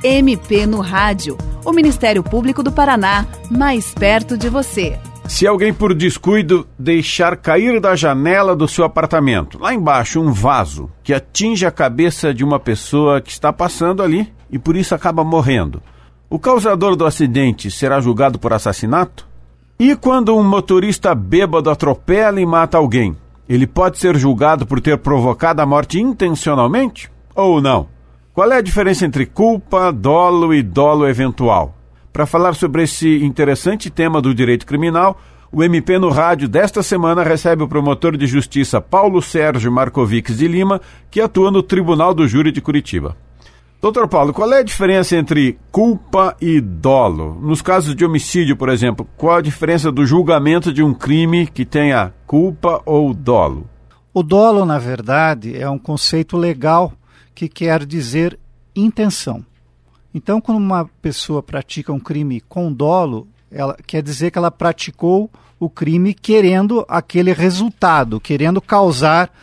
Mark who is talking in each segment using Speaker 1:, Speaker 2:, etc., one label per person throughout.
Speaker 1: MP no Rádio. O Ministério Público do Paraná, mais perto de você.
Speaker 2: Se alguém por descuido deixar cair da janela do seu apartamento, lá embaixo um vaso que atinge a cabeça de uma pessoa que está passando ali e por isso acaba morrendo, o causador do acidente será julgado por assassinato? E quando um motorista bêbado atropela e mata alguém, ele pode ser julgado por ter provocado a morte intencionalmente ou não? Qual é a diferença entre culpa, dolo e dolo eventual? Para falar sobre esse interessante tema do direito criminal, o MP no Rádio desta semana recebe o promotor de justiça Paulo Sérgio Markovics de Lima, que atua no Tribunal do Júri de Curitiba. Doutor Paulo, qual é a diferença entre culpa e dolo? Nos casos de homicídio, por exemplo, qual a diferença do julgamento de um crime que tenha culpa ou dolo?
Speaker 3: O dolo, na verdade, é um conceito legal que quer dizer intenção. Então, quando uma pessoa pratica um crime com dolo, ela quer dizer que ela praticou o crime querendo aquele resultado, querendo causar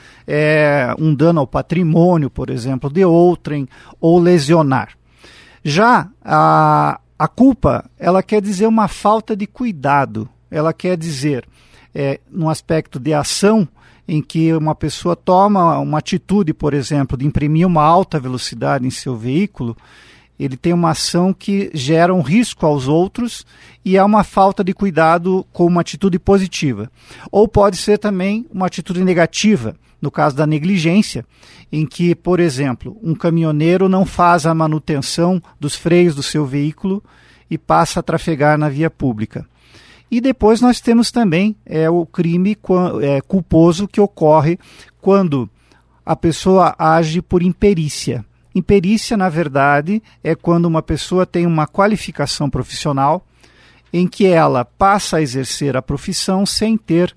Speaker 3: um dano ao patrimônio, por exemplo, de outrem, ou lesionar. Já a culpa, ela quer dizer uma falta de cuidado, ela quer dizer, num aspecto de ação, em que uma pessoa toma uma atitude, por exemplo, de imprimir uma alta velocidade em seu veículo, ele tem uma ação que gera um risco aos outros e é uma falta de cuidado com uma atitude positiva. Ou pode ser também uma atitude negativa, no caso da negligência, em que, por exemplo, um caminhoneiro não faz a manutenção dos freios do seu veículo e passa a trafegar na via pública. E depois nós temos também o crime culposo que ocorre quando a pessoa age por imperícia. Imperícia, na verdade, é quando uma pessoa tem uma qualificação profissional em que ela passa a exercer a profissão sem ter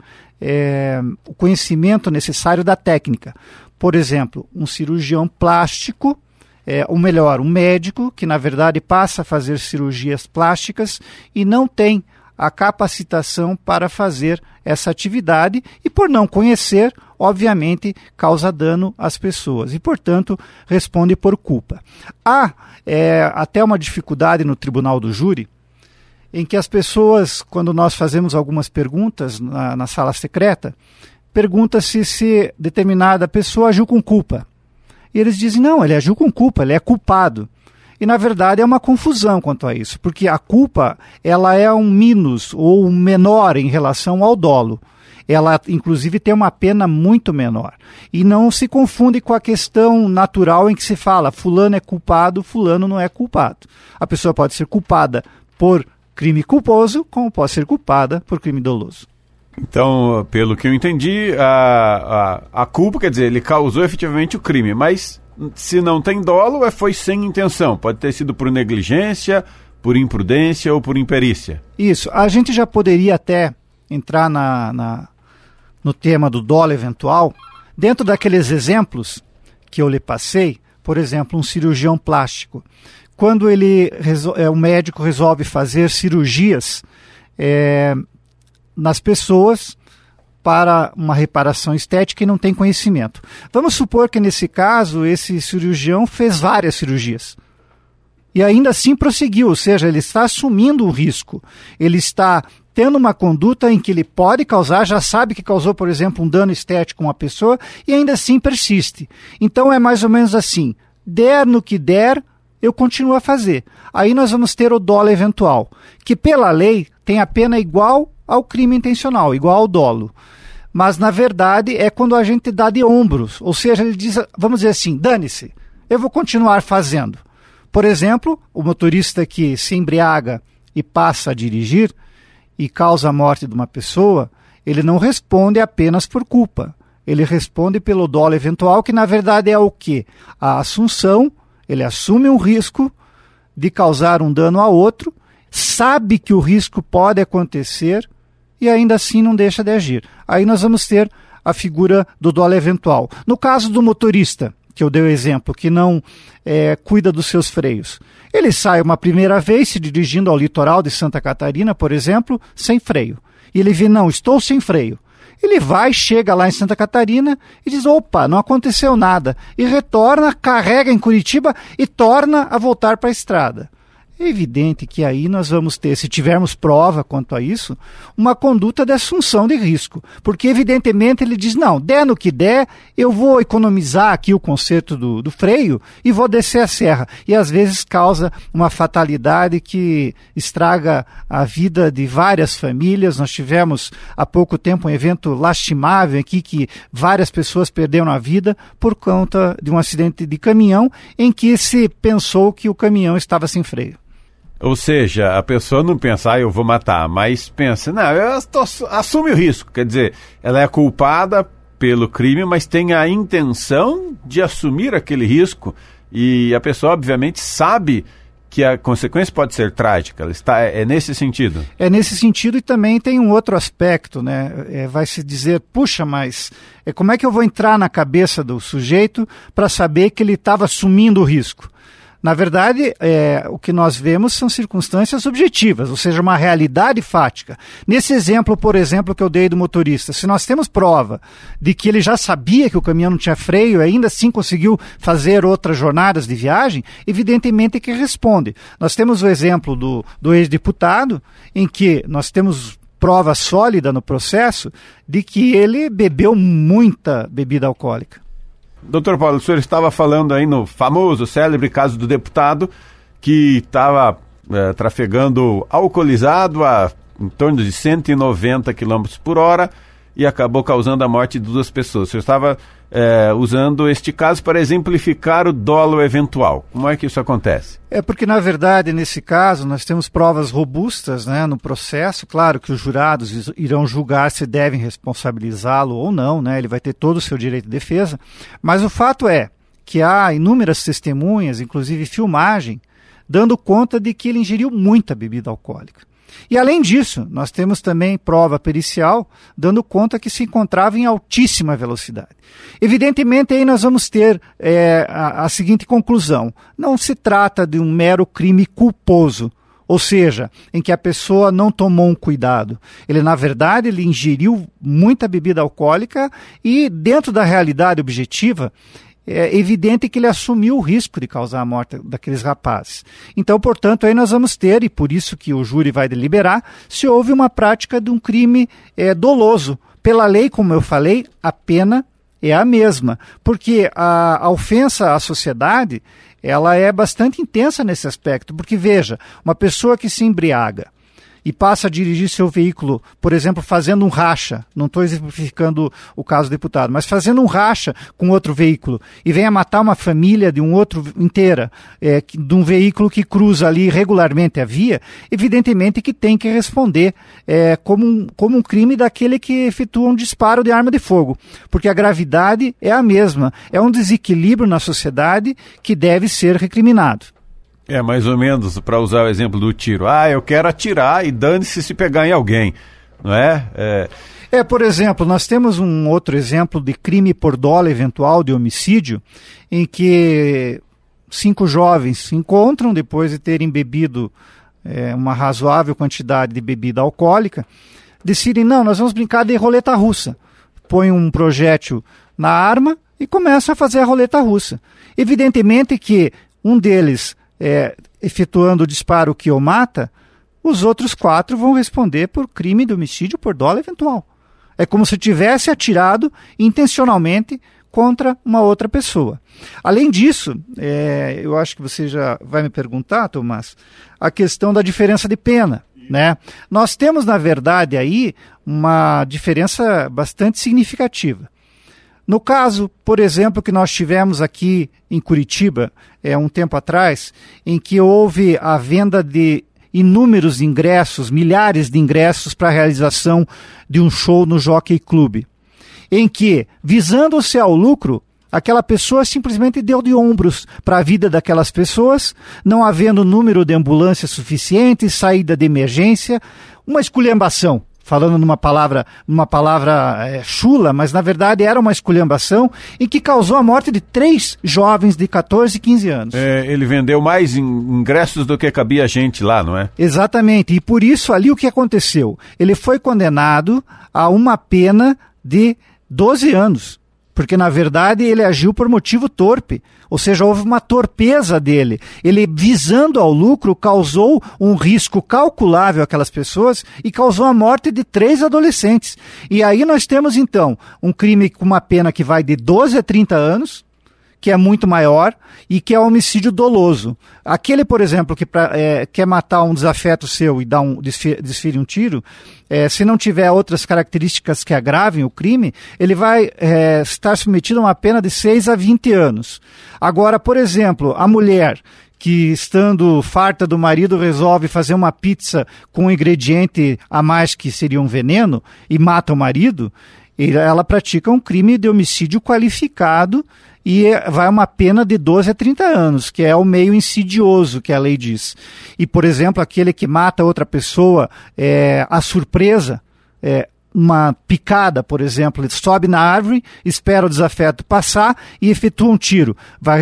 Speaker 3: o conhecimento necessário da técnica. Por exemplo, um cirurgião plástico, ou melhor, um médico que, na verdade, passa a fazer cirurgias plásticas e não tem a capacitação para fazer essa atividade e, por não conhecer, obviamente, causa dano às pessoas e, portanto, responde por culpa. Há até uma dificuldade no Tribunal do Júri em que as pessoas, quando nós fazemos algumas perguntas na sala secreta, pergunta-se se determinada pessoa agiu com culpa. E eles dizem, não, ele agiu com culpa, ele é culpado. E, na verdade, é uma confusão quanto a isso, porque a culpa ela é um minus ou um menor em relação ao dolo. Ela, inclusive, tem uma pena muito menor. E não se confunde com a questão natural em que se fala fulano é culpado, fulano não é culpado. A pessoa pode ser culpada por crime culposo, como pode ser culpada por crime doloso.
Speaker 2: Então, pelo que eu entendi, a culpa, quer dizer, ele causou efetivamente o crime, mas se não tem dolo, foi sem intenção. Pode ter sido por negligência, por imprudência ou por imperícia. Isso.
Speaker 3: A gente já poderia até entrar no tema do dolo eventual, dentro daqueles exemplos que eu lhe passei, por exemplo, um cirurgião plástico. Quando o médico resolve fazer cirurgias nas pessoas para uma reparação estética e não tem conhecimento. Vamos supor que, nesse caso, esse cirurgião fez várias cirurgias. E ainda assim prosseguiu, ou seja, ele está assumindo um risco. Ele está tendo uma conduta em que ele pode causar, já sabe que causou, por exemplo, um dano estético a uma pessoa e ainda assim persiste. Então é mais ou menos assim, der no que der, eu continuo a fazer. Aí nós vamos ter o dolo eventual, que pela lei tem a pena igual ao crime intencional, igual ao dolo. Mas, na verdade, é quando a gente dá de ombros. Ou seja, ele diz, vamos dizer assim, dane-se, eu vou continuar fazendo. Por exemplo, o motorista que se embriaga e passa a dirigir e causa a morte de uma pessoa, ele não responde apenas por culpa. Ele responde pelo dolo eventual, que na verdade é o quê? A assunção, ele assume um risco de causar um dano a outro, sabe que o risco pode acontecer e ainda assim não deixa de agir. Aí nós vamos ter a figura do dolo eventual. No caso do motorista, que eu dei o exemplo, que não cuida dos seus freios, ele sai uma primeira vez se dirigindo ao litoral de Santa Catarina, por exemplo, sem freio. E ele vê, não, estou sem freio. Ele vai, chega lá em Santa Catarina e diz, opa, não aconteceu nada. E retorna, carrega em Curitiba e torna a voltar para a estrada. É evidente que aí nós vamos ter, se tivermos prova quanto a isso, uma conduta de assunção de risco. Porque evidentemente ele diz, não, der no que der, eu vou economizar aqui o conserto do freio e vou descer a serra. E às vezes causa uma fatalidade que estraga a vida de várias famílias. Nós tivemos há pouco tempo um evento lastimável aqui que várias pessoas perderam a vida por conta de um acidente de caminhão em que se pensou que o caminhão estava sem freio.
Speaker 2: Ou seja, a pessoa não pensa, eu vou matar, mas pensa, não, assume o risco. Quer dizer, ela é culpada pelo crime, mas tem a intenção de assumir aquele risco e a pessoa, obviamente, sabe que a consequência pode ser trágica. É nesse sentido? É nesse sentido, e também tem um outro aspecto, né?
Speaker 3: Vai se dizer, puxa, mas como é que eu vou entrar na cabeça do sujeito para saber que ele estava assumindo o risco? Na verdade, o que nós vemos são circunstâncias objetivas, ou seja, uma realidade fática. Nesse exemplo, por exemplo, que eu dei do motorista, se nós temos prova de que ele já sabia que o caminhão não tinha freio e ainda assim conseguiu fazer outras jornadas de viagem, evidentemente que responde. Nós temos o exemplo do ex-deputado, em que nós temos prova sólida no processo de que ele bebeu muita bebida alcoólica.
Speaker 2: Doutor Paulo, o senhor estava falando aí no famoso, célebre caso do deputado que estava trafegando alcoolizado a em torno de 190 km por hora e acabou causando a morte de 2 pessoas. O senhor estava usando este caso para exemplificar o dolo eventual. Como é que isso acontece?
Speaker 3: É porque, na verdade, nesse caso, nós temos provas robustas, né, no processo. Claro que os jurados irão julgar se devem responsabilizá-lo ou não, né, ele vai ter todo o seu direito de defesa. Mas o fato é que há inúmeras testemunhas, inclusive filmagem, dando conta de que ele ingeriu muita bebida alcoólica. E além disso, nós temos também prova pericial dando conta que se encontrava em altíssima velocidade. Evidentemente, aí nós vamos ter a seguinte conclusão. Não se trata de um mero crime culposo, ou seja, em que a pessoa não tomou um cuidado. Na verdade, ele ingeriu muita bebida alcoólica e, dentro da realidade objetiva, é evidente que ele assumiu o risco de causar a morte daqueles rapazes. Então, portanto, aí nós vamos ter, e por isso que o júri vai deliberar, se houve uma prática de um crime doloso. Pela lei, como eu falei, a pena é a mesma, porque a ofensa à sociedade, ela é bastante intensa nesse aspecto, porque veja, uma pessoa que se embriaga e passa a dirigir seu veículo, por exemplo, fazendo um racha, não estou exemplificando o caso do deputado, mas fazendo um racha com outro veículo e vem a matar uma família de um outro inteira, de um veículo que cruza ali regularmente a via, evidentemente que tem que responder como um crime daquele que efetua um disparo de arma de fogo, porque a gravidade é a mesma, é um desequilíbrio na sociedade que deve ser recriminado.
Speaker 2: É mais ou menos, para usar o exemplo do tiro. Eu quero atirar e dane-se se pegar em alguém, não é?
Speaker 3: Por exemplo, nós temos um outro exemplo de crime por dolo eventual, de homicídio, em que 5 jovens se encontram depois de terem bebido uma razoável quantidade de bebida alcoólica, decidem, não, nós vamos brincar de roleta russa. Põem um projétil na arma e começam a fazer a roleta russa. Evidentemente que um deles efetuando o disparo que o mata, os outros 4 vão responder por crime de homicídio por dolo eventual. É como se tivesse atirado intencionalmente contra uma outra pessoa. Além disso, eu acho que você já vai me perguntar, Tomás, a questão da diferença de pena, né? Nós temos, na verdade, aí uma diferença bastante significativa. No caso, por exemplo, que nós tivemos aqui em Curitiba, um tempo atrás, em que houve a venda de inúmeros ingressos, milhares de ingressos para a realização de um show no Jockey Club, em que, visando-se ao lucro, aquela pessoa simplesmente deu de ombros para a vida daquelas pessoas, não havendo número de ambulâncias suficiente, saída de emergência, uma esculhambação. falando numa palavra chula, mas na verdade era uma esculhambação em que causou a morte de 3 jovens de 14 e 15 anos.
Speaker 2: Ele vendeu mais ingressos do que cabia gente lá, não é?
Speaker 3: Exatamente, e por isso ali o que aconteceu? Ele foi condenado a uma pena de 12 anos, porque na verdade ele agiu por motivo torpe, ou seja, houve uma torpeza dele. Ele, visando ao lucro, causou um risco calculável àquelas pessoas e causou a morte de 3 adolescentes. E aí nós temos então um crime com uma pena que vai de 12 a 30 anos, que é muito maior, e que é homicídio doloso. Aquele, por exemplo, que quer matar um desafeto seu e desfere um tiro, se não tiver outras características que agravem o crime, ele vai estar submetido a uma pena de 6 a 20 anos. Agora, por exemplo, a mulher que, estando farta do marido, resolve fazer uma pizza com um ingrediente a mais que seria um veneno e mata o marido, ela pratica um crime de homicídio qualificado e vai uma pena de 12 a 30 anos, que é o meio insidioso que a lei diz. E, por exemplo, aquele que mata outra pessoa à surpresa, uma picada, por exemplo, ele sobe na árvore, espera o desafeto passar e efetua um tiro.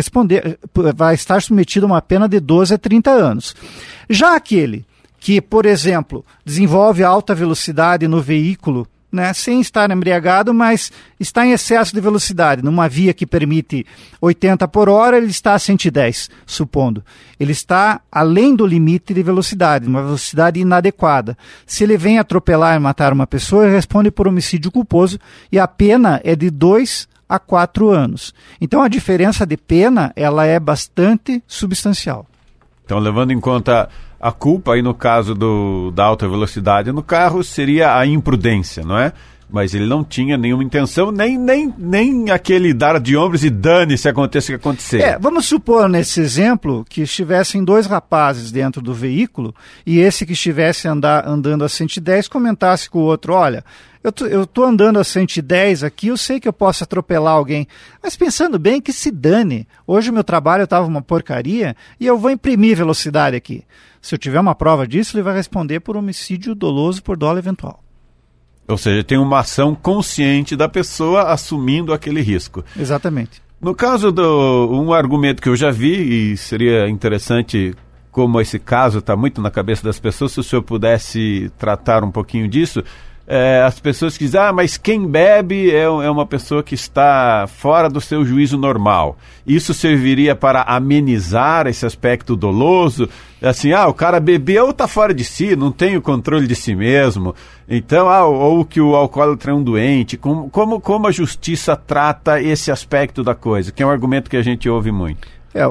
Speaker 3: Vai estar submetido a uma pena de 12 a 30 anos. Já aquele que, por exemplo, desenvolve alta velocidade no veículo, sem estar embriagado, mas está em excesso de velocidade. Numa via que permite 80 por hora, ele está a 110, supondo. Ele está além do limite de velocidade, uma velocidade inadequada. Se ele vem atropelar e matar uma pessoa, ele responde por homicídio culposo e a pena é de 2 a 4 anos. Então a diferença de pena ela é bastante substancial.
Speaker 2: Então, levando em conta a culpa, aí no caso da alta velocidade no carro, seria a imprudência, não é? Mas ele não tinha nenhuma intenção, nem aquele dar de ombros e dane se aconteça o que acontecer.
Speaker 3: Vamos supor, nesse exemplo, que estivessem 2 rapazes dentro do veículo e esse que estivesse andando a 110 comentasse com o outro, olha, eu estou andando a 110 aqui, eu sei que eu posso atropelar alguém, mas pensando bem que se dane. Hoje o meu trabalho estava uma porcaria e eu vou imprimir velocidade aqui. Se eu tiver uma prova disso, ele vai responder por homicídio doloso por dolo eventual.
Speaker 2: Ou seja, tem uma ação consciente da pessoa assumindo aquele risco.
Speaker 3: Exatamente.
Speaker 2: No caso um argumento que eu já vi, e seria interessante, como esse caso está muito na cabeça das pessoas, se o senhor pudesse tratar um pouquinho disso, as pessoas que dizem, mas quem bebe é uma pessoa que está fora do seu juízo normal. Isso serviria para amenizar esse aspecto doloso? Assim, o cara bebeu ou está fora de si, não tem o controle de si mesmo. Então, ou que o alcoólatra é um doente. Como a justiça trata esse aspecto da coisa? Que é um argumento que a gente ouve muito.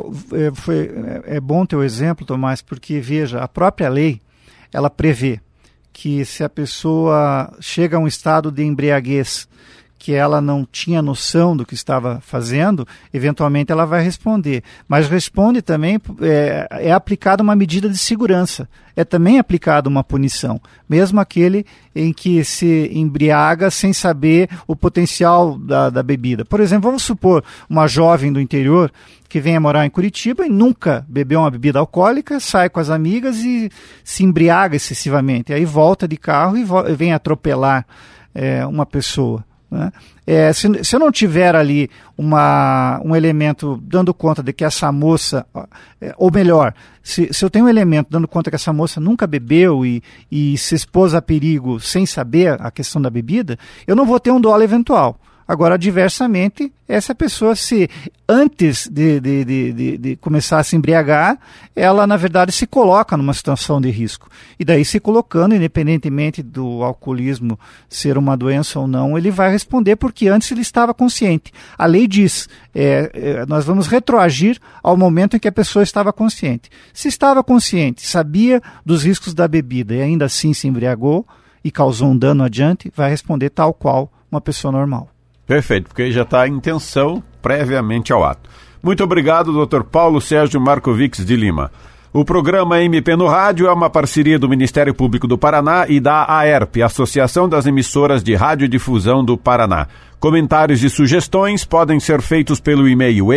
Speaker 3: É bom ter o exemplo, Tomás, porque, veja, a própria lei, ela prevê que se a pessoa chega a um estado de embriaguez que ela não tinha noção do que estava fazendo, eventualmente ela vai responder. Mas responde também, é aplicada uma medida de segurança, é também aplicada uma punição, mesmo aquele em que se embriaga sem saber o potencial da bebida. Por exemplo, vamos supor uma jovem do interior que venha morar em Curitiba e nunca bebeu uma bebida alcoólica, sai com as amigas e se embriaga excessivamente, aí volta de carro e vem atropelar uma pessoa. Né? Se eu não tiver ali um elemento dando conta de que essa moça, ou melhor, se eu tenho um elemento dando conta que essa moça nunca bebeu e se expôs a perigo sem saber a questão da bebida, eu não vou ter um dolo eventual. Agora, diversamente, essa pessoa, se antes de começar a se embriagar, ela, na verdade, se coloca numa situação de risco. E daí, se colocando, independentemente do alcoolismo ser uma doença ou não, ele vai responder porque antes ele estava consciente. A lei diz, nós vamos retroagir ao momento em que a pessoa estava consciente. Se estava consciente, sabia dos riscos da bebida e ainda assim se embriagou e causou um dano adiante, vai responder tal qual uma pessoa normal.
Speaker 2: Perfeito, porque aí já está a intenção previamente ao ato. Muito obrigado, Dr. Paulo Sérgio Markovics de Lima. O programa MP no Rádio é uma parceria do Ministério Público do Paraná e da AERP, Associação das Emissoras de Radiodifusão do Paraná. Comentários e sugestões podem ser feitos pelo e-mail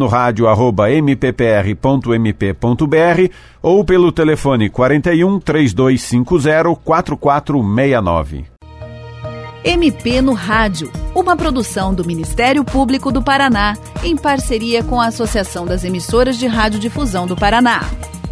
Speaker 2: mpnoradio@mppr.mp.br ou pelo telefone 41 3250 4469.
Speaker 1: MP no Rádio, uma produção do Ministério Público do Paraná, em parceria com a Associação das Emissoras de Radiodifusão do Paraná.